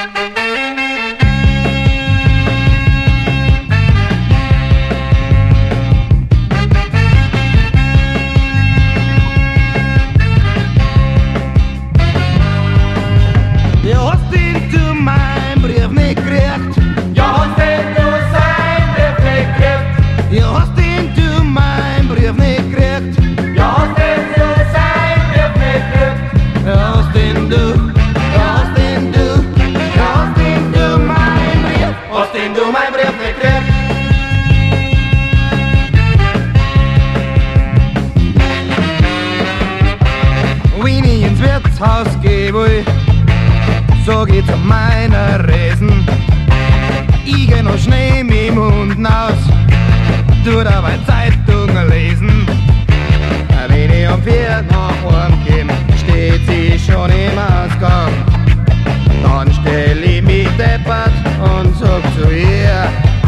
Wenn ich ins Wirtshaus gehe, sag ich zu meiner Resen, ich geh noch schnell mit dem Mund aus, tu dabei Zeitung lesen. Wenn ich um 4 nach Hause komm, steht sie schon im Ausgang. Dann stell ich mich deppert und sag zu ihr: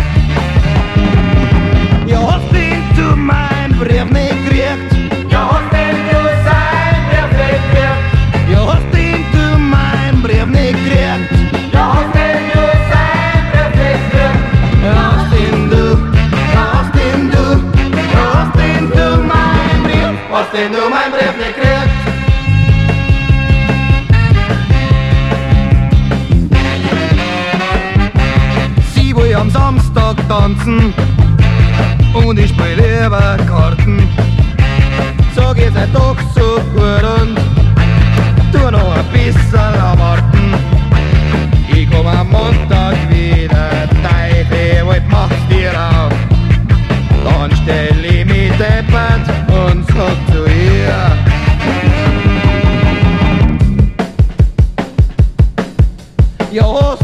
Ja, hast denn du mein Brief nicht gekriegt? Ja, hast denn du sein Brief nicht gekriegt? Ja, hast denn du mein Brief nicht gekriegt? Ja, hast denn du sein Brief nicht gekriegt? Ja, hast denn du, ja, hast denn du, ja, hast denn du mein Brief? Hast denn du mein Brief nicht gekriegt? Sie will am Samstag tanzen und ich spiel lieber Karten. Sag, ihr seid doch so gut und tu noch ein bisschen warten. Ich komm am Montag wieder, Teufel, heute macht's dir auf. Dann stell ich mich deppert und sag zu ihr: Ja,